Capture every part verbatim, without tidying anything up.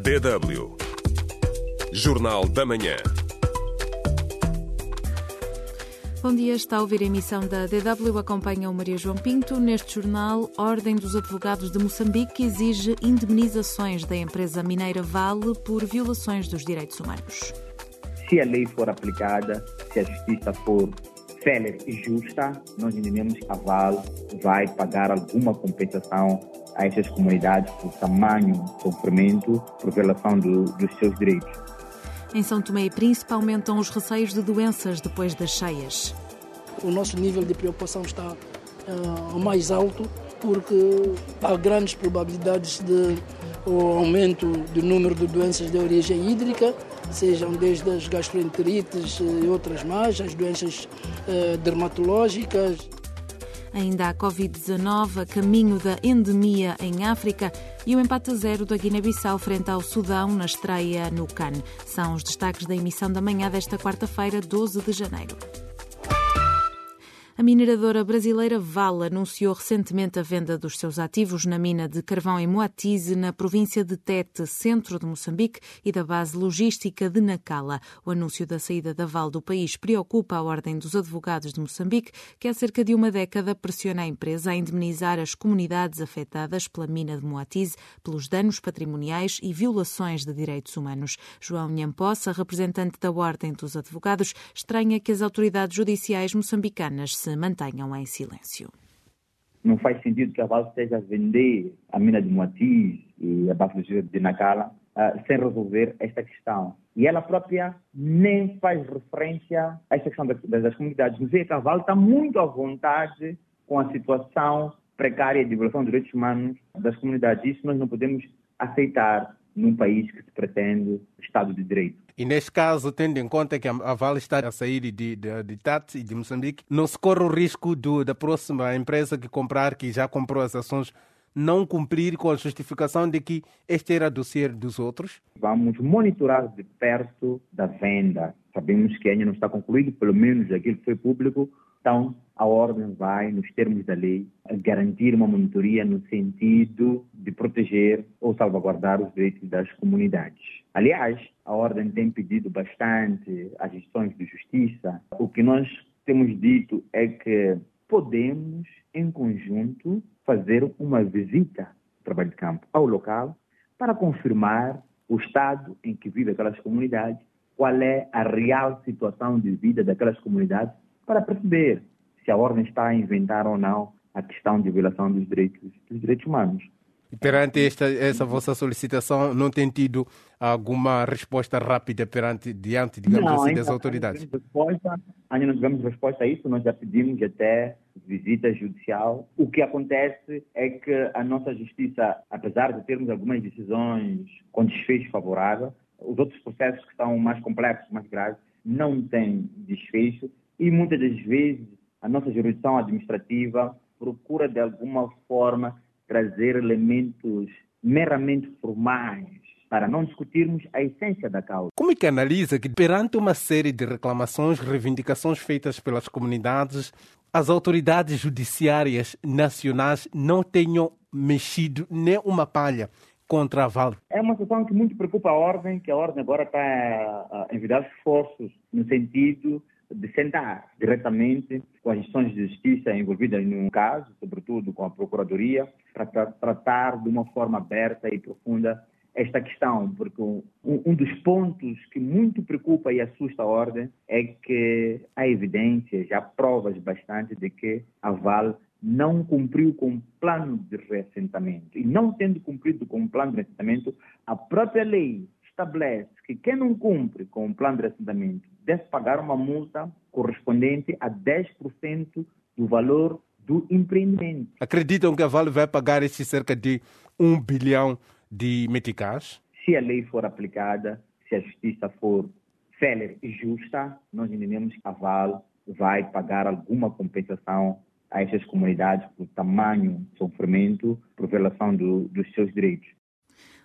D W Jornal da Manhã. Bom dia, está a ouvir a emissão da D W, acompanha o Maria João Pinto. Neste jornal, a Ordem dos Advogados de Moçambique exige indemnizações da empresa mineira Vale por violações dos direitos humanos. Se a lei for aplicada, se a justiça for célere e justa, nós entendemos que a Vale vai pagar alguma compensação a essas comunidades por tamanho sofrimento, por violação do, dos seus direitos. Em São Tomé e Príncipe aumentam os receios de doenças depois das cheias. O nosso nível de preocupação está uh, mais alto porque há grandes probabilidades de o aumento do número de doenças de origem hídrica, sejam desde as gastroenterites e outras mais, as doenças uh, dermatológicas. Ainda a covid dezenove, a caminho da endemia em África, e o empate a zero da Guiné-Bissau frente ao Sudão na estreia no CAN. São os destaques da emissão da manhã desta quarta-feira, doze de janeiro. A mineradora brasileira Vale anunciou recentemente a venda dos seus ativos na mina de carvão em Moatize, na província de Tete, centro de Moçambique, e da base logística de Nacala. O anúncio da saída da Vale do país preocupa a Ordem dos Advogados de Moçambique, que há cerca de uma década pressiona a empresa a indemnizar as comunidades afetadas pela mina de Moatize pelos danos patrimoniais e violações de direitos humanos. João Nhampossa, representante da Ordem dos Advogados, estranha que as autoridades judiciais moçambicanas se mantenham em silêncio. Não faz sentido que a Vale esteja a vender a mina de Moatize e a base de Nacala uh, sem resolver esta questão. E ela própria nem faz referência a esta questão das, das comunidades. Mas é que a Vale está muito à vontade com a situação precária de violação de direitos humanos das comunidades. Isso nós não podemos aceitar num país que se pretende Estado de Direito. E neste caso, tendo em conta que a Vale está a sair de, de, de Tete e de Moçambique, não se corre o risco do, da próxima empresa que comprar, que já comprou as ações, não cumprir com a justificação de que este era dossiê dos outros? Vamos monitorar de perto da venda. Sabemos que ainda não está concluído, pelo menos aquilo que foi público. Então, a Ordem vai, nos termos da lei, garantir uma monitoria no sentido de proteger ou salvaguardar os direitos das comunidades. Aliás, a Ordem tem pedido bastante às instituições de justiça. O que nós temos dito é que podemos, em conjunto, fazer uma visita ao trabalho de campo ao local para confirmar o estado em que vivem aquelas comunidades, qual é a real situação de vida daquelas comunidades, para perceber se a Ordem está a inventar ou não a questão de violação dos direitos, dos direitos humanos. E perante esta, essa vossa solicitação, não tem tido alguma resposta rápida perante, diante, digamos não, assim, das autoridades? Não resposta, ainda não tivemos resposta a isso, nós já pedimos até visita judicial. O que acontece é que a nossa justiça, apesar de termos algumas decisões com desfecho favorável, os outros processos que são mais complexos, mais graves, não têm desfecho e muitas das vezes a nossa jurisdição administrativa procura de alguma forma trazer elementos meramente formais para não discutirmos a essência da causa. Como é que analisa que perante uma série de reclamações, reivindicações feitas pelas comunidades, as autoridades judiciárias nacionais não tenham mexido nem uma palha contra a Vale? É uma situação que muito preocupa a Ordem, que a Ordem agora está a enviar esforços no sentido de sentar diretamente com as instituições de justiça envolvidas no caso, sobretudo com a Procuradoria, para tra- tratar de uma forma aberta e profunda esta questão, porque um, um dos pontos que muito preocupa e assusta a Ordem é que há evidências, há provas bastante de que a Vale não cumpriu com o plano de reassentamento. E não tendo cumprido com o plano de reassentamento, a própria lei estabelece que quem não cumpre com o plano de reassentamento deve pagar uma multa correspondente a dez por cento do valor do empreendimento. Acreditam que a Vale vai pagar esses cerca de um bilhão de meticais? Se a lei for aplicada, se a justiça for célere e justa, nós entendemos que a Vale vai pagar alguma compensação a essas comunidades por tamanho sofrimento, por violação do, dos seus direitos.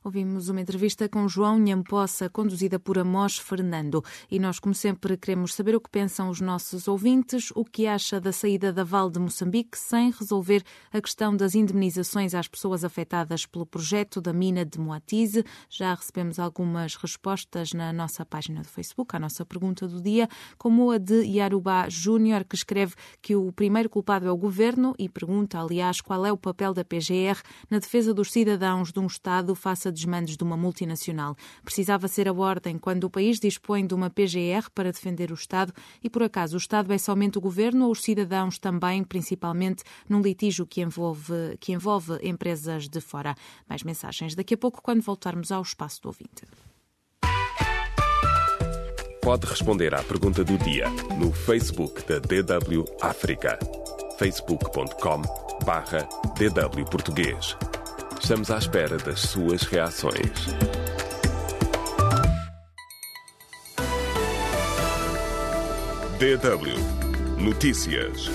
Ouvimos uma entrevista com João Nhampossa, conduzida por Amós Fernando. E nós, como sempre, queremos saber o que pensam os nossos ouvintes, o que acha da saída da Vale de Moçambique sem resolver a questão das indemnizações às pessoas afetadas pelo projeto da mina de Moatize. Já recebemos algumas respostas na nossa página do Facebook, à nossa pergunta do dia, como a de Yarubá Júnior, que escreve que o primeiro culpado é o governo e pergunta, aliás, qual é o papel da P G R na defesa dos cidadãos de um Estado face a desmandos de uma multinacional. Precisava ser a ordem quando o país dispõe de uma P G R para defender o Estado e, por acaso, o Estado é somente o governo ou os cidadãos também, principalmente num litígio que envolve, que envolve empresas de fora? Mais mensagens daqui a pouco, quando voltarmos ao Espaço do Ouvinte. Pode responder à pergunta do dia no Facebook da D W África. facebook ponto com barra D W Português. Estamos à espera das suas reações. D W Notícias.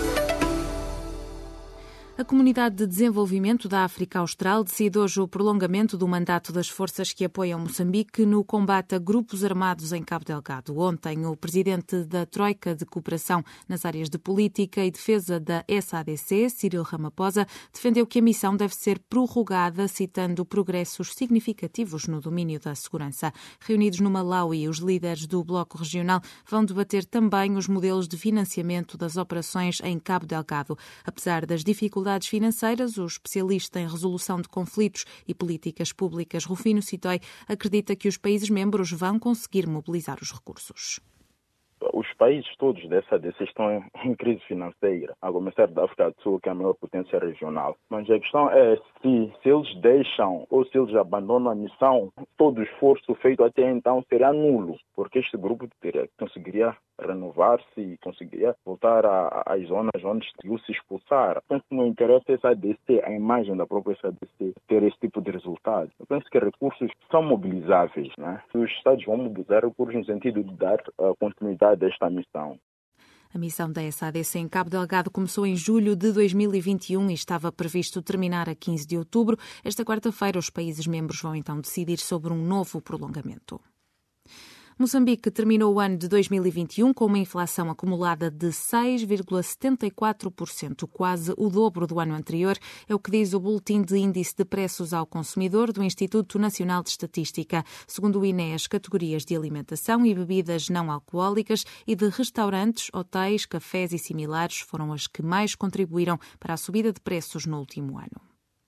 A Comunidade de Desenvolvimento da África Austral decide hoje o prolongamento do mandato das forças que apoiam Moçambique no combate a grupos armados em Cabo Delgado. Ontem, o presidente da Troika de Cooperação nas áreas de Política e Defesa da S A D C, Cyril Ramaphosa, defendeu que a missão deve ser prorrogada, citando progressos significativos no domínio da segurança. Reunidos no Malawi, os líderes do Bloco Regional vão debater também os modelos de financiamento das operações em Cabo Delgado. Apesar das dificuldades financeiras, o especialista em resolução de conflitos e políticas públicas Rufino Sitoi acredita que os países-membros vão conseguir mobilizar os recursos. Os países todos dessa A D C estão em crise financeira, a começar da África do Sul, que é a maior potência regional. Mas a questão é se, se eles deixam ou se eles abandonam a missão, todo o esforço feito até então será nulo, porque este grupo teria, conseguiria renovar-se e conseguiria voltar às zonas onde se expulsar. Penso que não interessa essa A D C, a imagem da própria A D C, ter esse tipo de resultado. Eu penso que recursos são mobilizáveis, né? Os Estados vão mobilizar recursos no sentido de dar uh, continuidade desta missão. A missão da S A D C em Cabo Delgado começou em julho de dois mil e vinte e um e estava previsto terminar a quinze de outubro. Esta quarta-feira, os países-membros vão então decidir sobre um novo prolongamento. Moçambique terminou o ano de dois mil e vinte e um com uma inflação acumulada de seis vírgula setenta e quatro por cento, quase o dobro do ano anterior, é o que diz o Boletim de Índice de Preços ao Consumidor do Instituto Nacional de Estatística. Segundo o I N E, as categorias de alimentação e bebidas não alcoólicas e de restaurantes, hotéis, cafés e similares foram as que mais contribuíram para a subida de preços no último ano.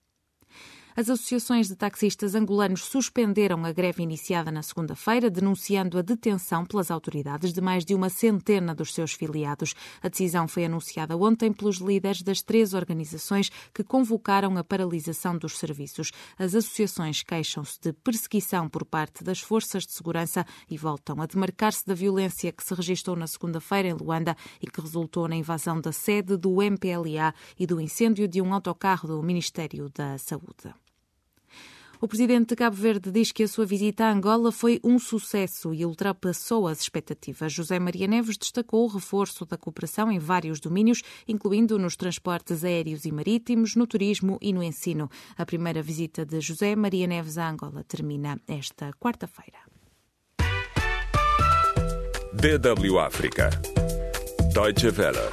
As associações de taxistas angolanos suspenderam a greve iniciada na segunda-feira, denunciando a detenção pelas autoridades de mais de uma centena dos seus filiados. A decisão foi anunciada ontem pelos líderes das três organizações que convocaram a paralisação dos serviços. As associações queixam-se de perseguição por parte das forças de segurança e voltam a demarcar-se da violência que se registrou na segunda-feira em Luanda e que resultou na invasão da sede do M P L A e do incêndio de um autocarro do Ministério da Saúde. O presidente de Cabo Verde diz que a sua visita a Angola foi um sucesso e ultrapassou as expectativas. José Maria Neves destacou o reforço da cooperação em vários domínios, incluindo nos transportes aéreos e marítimos, no turismo e no ensino. A primeira visita de José Maria Neves a Angola termina esta quarta-feira. D W África. Deutsche Welle.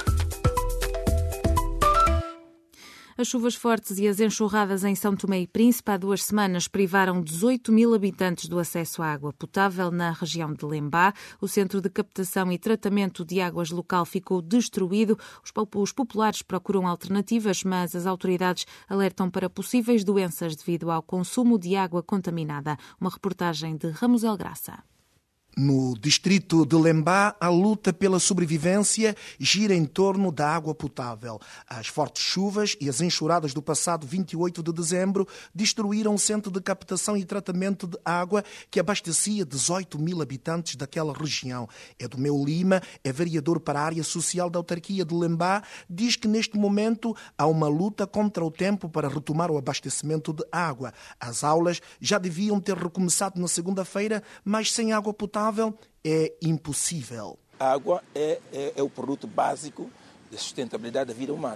As chuvas fortes e as enxurradas em São Tomé e Príncipe há duas semanas privaram dezoito mil habitantes do acesso à água potável na região de Lembá. O centro de captação e tratamento de águas local ficou destruído. Os populares procuram alternativas, mas as autoridades alertam para possíveis doenças devido ao consumo de água contaminada. Uma reportagem de Ramusel Graça. No distrito de Lembá, a luta pela sobrevivência gira em torno da água potável. As fortes chuvas e as enxurradas do passado vinte e oito de dezembro destruíram o centro de captação e tratamento de água que abastecia dezoito mil habitantes daquela região. Edomeu Lima, é vereador para a área social da autarquia de Lembá, diz que neste momento há uma luta contra o tempo para retomar o abastecimento de água. As aulas já deviam ter recomeçado na segunda-feira, mas sem água potável é impossível. A água é, é, é o produto básico de sustentabilidade da vida humana.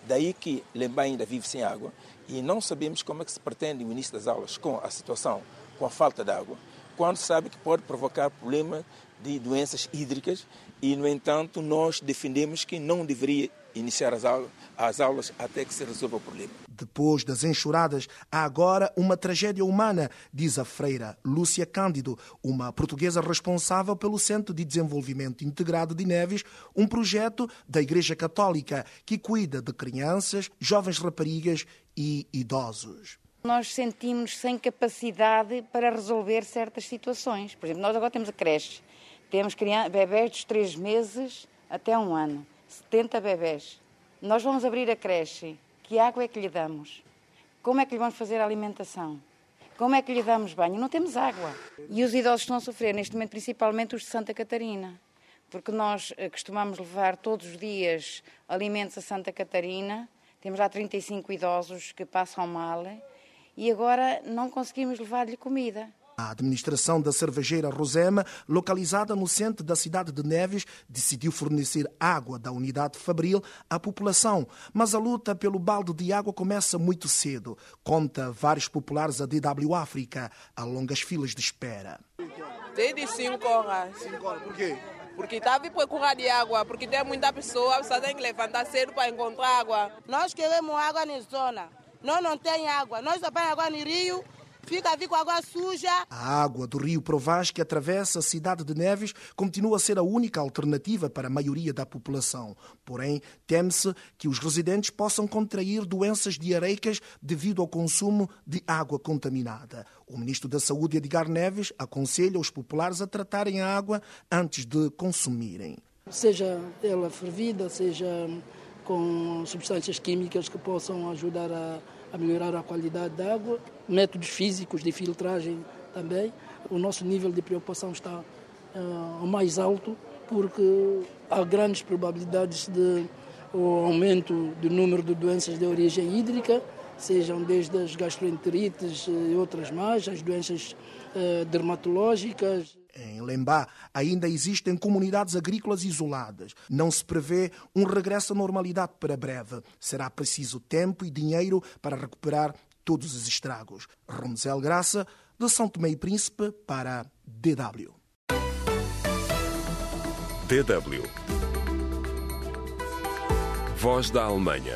Daí que Lemba ainda vive sem água e não sabemos como é que se pretende o início das aulas com a situação, com a falta de água, quando sabe que pode provocar problema de doenças hídricas e, no entanto, nós defendemos que não deveria iniciar as aulas, as aulas até que se resolva o problema. Depois das enxurradas, há agora uma tragédia humana, diz a freira Lúcia Cândido, uma portuguesa responsável pelo Centro de Desenvolvimento Integrado de Neves, um projeto da Igreja Católica que cuida de crianças, jovens raparigas e idosos. Nós sentimos sem capacidade para resolver certas situações. Por exemplo, nós agora temos a creche, temos crianças, bebés de três meses até um ano, setenta bebés. Nós vamos abrir a creche. Que água é que lhe damos? Como é que lhe vamos fazer a alimentação? Como é que lhe damos banho? Não temos água. E os idosos estão a sofrer, neste momento, principalmente os de Santa Catarina. Porque nós costumamos levar todos os dias alimentos a Santa Catarina. Temos lá trinta e cinco idosos que passam mal e agora não conseguimos levar-lhe comida. A administração da cervejeira Rosema, localizada no centro da cidade de Neves, decidiu fornecer água da unidade Fabril à população. Mas a luta pelo balde de água começa muito cedo. Conta vários populares a D W África, a longas filas de espera. Desde cinco horas. cinco horas, por quê? Porque está a vir procurar de água, porque tem muita pessoa, a pessoa tem que levantar cedo para encontrar água. Nós queremos água na zona. Nós não temos água. Nós só temos água no rio. Fica a vir com água suja. A água do rio Provaz, que atravessa a cidade de Neves, continua a ser a única alternativa para a maioria da população. Porém, teme-se que os residentes possam contrair doenças diarreicas devido ao consumo de água contaminada. O ministro da Saúde, Edgar Neves, aconselha os populares a tratarem a água antes de consumirem. Seja ela fervida, seja com substâncias químicas que possam ajudar a a melhorar a qualidade da água, métodos físicos de filtragem também. O nosso nível de preocupação está uh, ao mais alto porque há grandes probabilidades de o aumento do número de doenças de origem hídrica, sejam desde as gastroenterites e outras mais, as doenças uh, dermatológicas. Em Lemba ainda existem comunidades agrícolas isoladas. Não se prevê um regresso à normalidade para breve. Será preciso tempo e dinheiro para recuperar todos os estragos. Romzel Graça, de São Tomé e Príncipe, para D W. D W. Voz da Alemanha.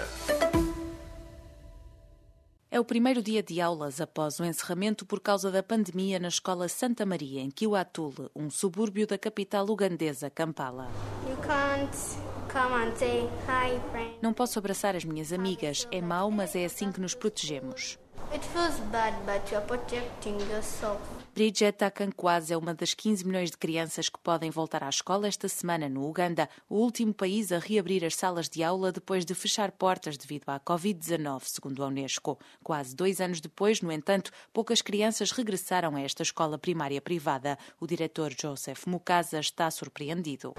É o primeiro dia de aulas após o encerramento por causa da pandemia na escola Santa Maria, em Kiwatule, um subúrbio da capital ugandesa, Kampala. You can't come and say hi, friend. Não posso abraçar as minhas amigas. É mau, mas é assim que nos protegemos. It feels bad, but you're protecting yourself. Bridget Akankwase é uma das quinze milhões de crianças que podem voltar à escola esta semana no Uganda, o último país a reabrir as salas de aula depois de fechar portas devido à covid dezanove, segundo a Unesco. Quase dois anos depois, no entanto, poucas crianças regressaram a esta escola primária privada. O diretor Joseph Mukasa está surpreendido.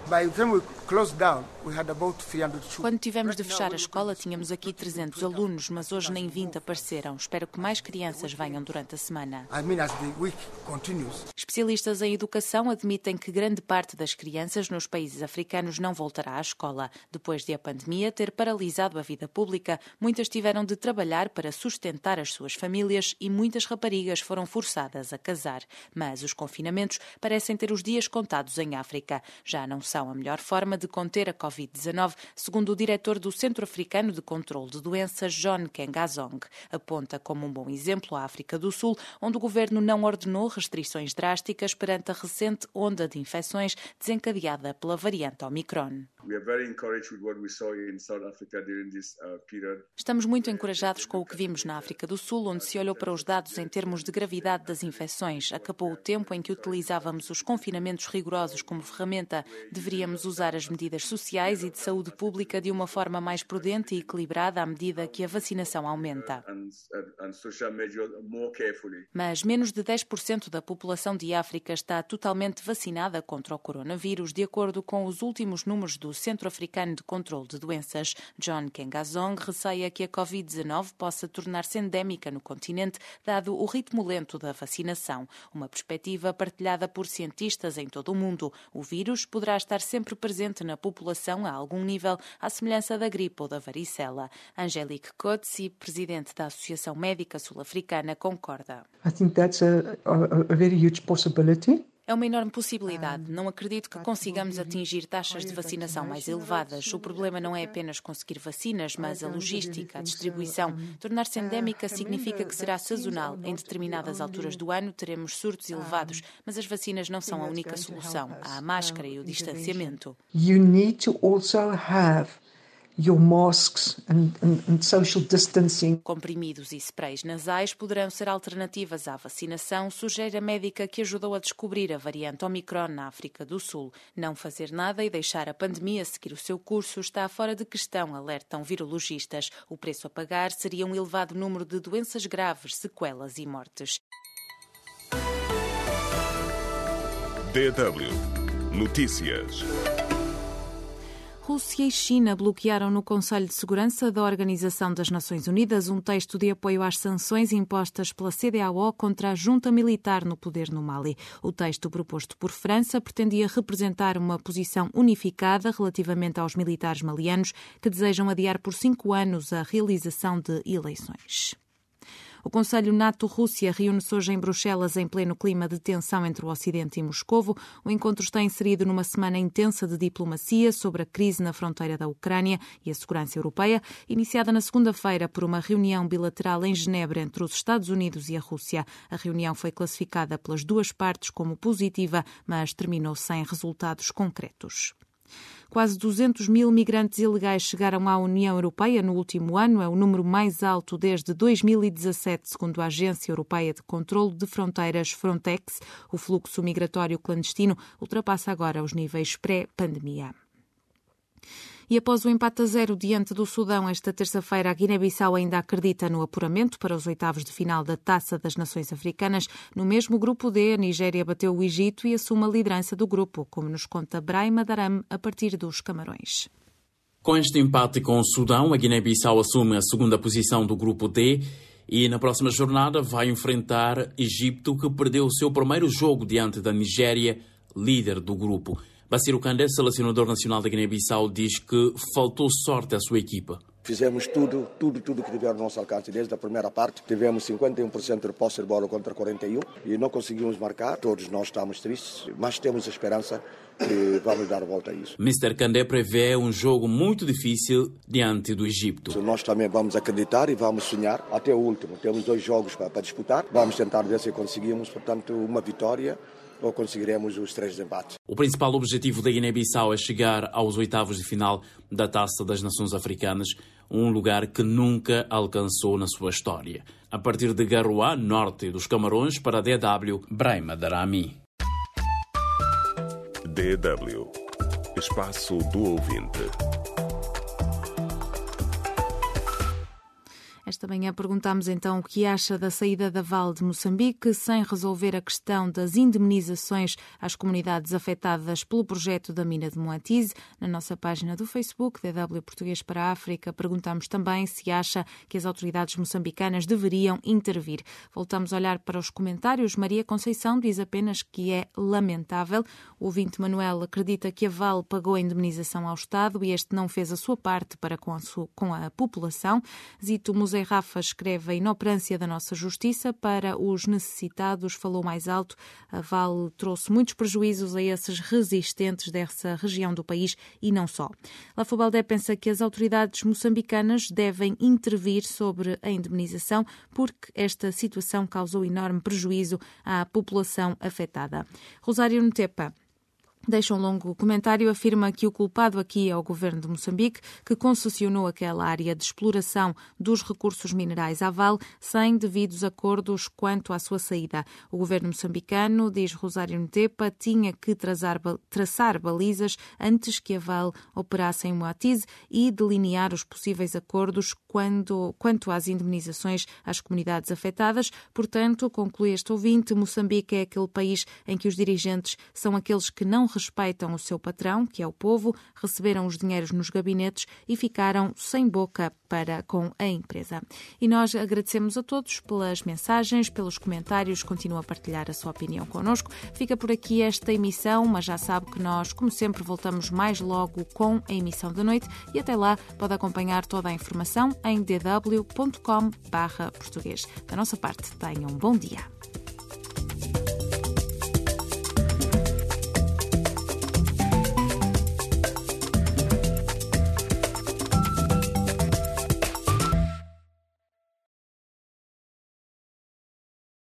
Quando tivemos de fechar a escola, tínhamos aqui trezentos alunos, mas hoje nem vinte apareceram. Espero que mais crianças venham durante a semana. Especialistas em educação admitem que grande parte das crianças nos países africanos não voltará à escola. Depois de a pandemia ter paralisado a vida pública, muitas tiveram de trabalhar para sustentar as suas famílias e muitas raparigas foram forçadas a casar. Mas os confinamentos parecem ter os dias contados em África. Já não são a melhor forma de conter a covid dezanove, segundo o diretor do Centro Africano de Controlo de Doenças, John Kengazong. Aponta como um bom exemplo a África do Sul, onde o governo não ordenou restrições drásticas perante a recente onda de infecções desencadeada pela variante Omicron. Estamos muito encorajados com o que vimos na África do Sul, onde se olhou para os dados em termos de gravidade das infecções. Acabou o tempo em que utilizávamos os confinamentos rigorosos como ferramenta. Deveríamos usar as medidas sociais e de saúde pública de uma forma mais prudente e equilibrada à medida que a vacinação aumenta. Mas menos de dez por cento da população de África está totalmente vacinada contra o coronavírus, de acordo com os últimos números do Centro Africano de Controlo de Doenças. John Kengazong receia que a covid dezanove possa tornar-se endémica no continente, dado o ritmo lento da vacinação. Uma perspectiva partilhada por cientistas em todo o mundo. O vírus poderá estar sempre presente na população a algum nível, à semelhança da gripe ou da varicela. Angelique Coetzee, presidente da Associação Médica Sul-Africana, concorda. I think that's a, a, a very huge possibility. É uma enorme possibilidade. Não acredito que consigamos atingir taxas de vacinação mais elevadas. O problema não é apenas conseguir vacinas, mas a logística, a distribuição. Tornar-se endémica significa que será sazonal. Em determinadas alturas do ano teremos surtos elevados, mas as vacinas não são a única solução. Há a máscara e o distanciamento. You need to also have your masks and, and, and social distancing. Comprimidos e sprays nasais poderão ser alternativas à vacinação, sugere a médica que ajudou a descobrir a variante Omicron na África do Sul. Não fazer nada e deixar a pandemia seguir o seu curso está fora de questão, alertam virologistas. O preço a pagar seria um elevado número de doenças graves, sequelas e mortes. D W Notícias. Rússia e China bloquearam no Conselho de Segurança da Organização das Nações Unidas um texto de apoio às sanções impostas pela C D A O contra a junta militar no poder no Mali. O texto proposto por França pretendia representar uma posição unificada relativamente aos militares malianos que desejam adiar por cinco anos a realização de eleições. O Conselho NATO-Rússia reúne-se hoje em Bruxelas em pleno clima de tensão entre o Ocidente e Moscovo. O encontro está inserido numa semana intensa de diplomacia sobre a crise na fronteira da Ucrânia e a segurança europeia, iniciada na segunda-feira por uma reunião bilateral em Genebra entre os Estados Unidos e a Rússia. A reunião foi classificada pelas duas partes como positiva, mas terminou sem resultados concretos. Quase duzentos mil migrantes ilegais chegaram à União Europeia no último ano. É o número mais alto desde dois mil e dezassete, segundo a Agência Europeia de Controlo de Fronteiras, Frontex. O fluxo migratório clandestino ultrapassa agora os níveis pré-pandemia. E após o empate a zero diante do Sudão esta terça-feira, a Guiné-Bissau ainda acredita no apuramento para os oitavos de final da Taça das Nações Africanas. No mesmo grupo D, a Nigéria bateu o Egito e assume a liderança do grupo, como nos conta Brahima Daram, a partir dos Camarões. Com este empate com o Sudão, a Guiné-Bissau assume a segunda posição do grupo D e na próxima jornada vai enfrentar Egito, que perdeu o seu primeiro jogo diante da Nigéria, líder do grupo. Bassirou Kandé, selecionador nacional da Guiné-Bissau, diz que faltou sorte à sua equipa. Fizemos tudo, tudo, tudo que tiver ao nosso alcance. Desde a primeira parte, tivemos cinquenta e um por cento de posse de bola contra quarenta e um por cento e não conseguimos marcar. Todos nós estamos tristes, mas temos a esperança que vamos dar a volta a isso. mister Kandé prevê um jogo muito difícil diante do Egito. Nós também vamos acreditar e vamos sonhar até o último. Temos dois jogos para, para disputar. Vamos tentar ver se conseguimos, portanto, uma vitória ou conseguiremos os três embates. O principal objetivo da Guiné-Bissau é chegar aos oitavos de final da Taça das Nações Africanas, um lugar que nunca alcançou na sua história. A partir de Garoua, norte dos Camarões, para a D W, Brahima Darami. D W. Espaço do Ouvinte. Esta manhã perguntámos então o que acha da saída da Vale de Moçambique sem resolver a questão das indemnizações às comunidades afetadas pelo projeto da mina de Moatize. Na nossa página do Facebook, D W Português para a África, perguntámos também se acha que as autoridades moçambicanas deveriam intervir. Voltamos a olhar para os comentários. Maria Conceição diz apenas que é lamentável. O ouvinte Manuel acredita que a Vale pagou a indemnização ao Estado e este não fez a sua parte para com a, sua, com a população. Zito Museu Rafa escreve: a inoperância da nossa justiça para os necessitados falou mais alto. A Vale trouxe muitos prejuízos a esses resistentes dessa região do país e não só. Lafobaldé pensa que as autoridades moçambicanas devem intervir sobre a indemnização porque esta situação causou enorme prejuízo à população afetada. Rosário Notepa deixa um longo comentário, afirma que o culpado aqui é o governo de Moçambique, que concessionou aquela área de exploração dos recursos minerais à Vale sem devidos acordos quanto à sua saída. O governo moçambicano, diz Rosário Ntepa, tinha que traçar, traçar balizas antes que a Vale operasse em Moatize e delinear os possíveis acordos quando, quanto às indemnizações às comunidades afetadas. Portanto, conclui este ouvinte, Moçambique é aquele país em que os dirigentes são aqueles que não respeitam o seu patrão, que é o povo, receberam os dinheiros nos gabinetes e ficaram sem boca para com a empresa. E nós agradecemos a todos pelas mensagens, pelos comentários, continua a partilhar a sua opinião connosco. Fica por aqui esta emissão, mas já sabe que nós, como sempre, voltamos mais logo com a emissão da noite e até lá pode acompanhar toda a informação em d w ponto com barra português. Da nossa parte, tenham um bom dia.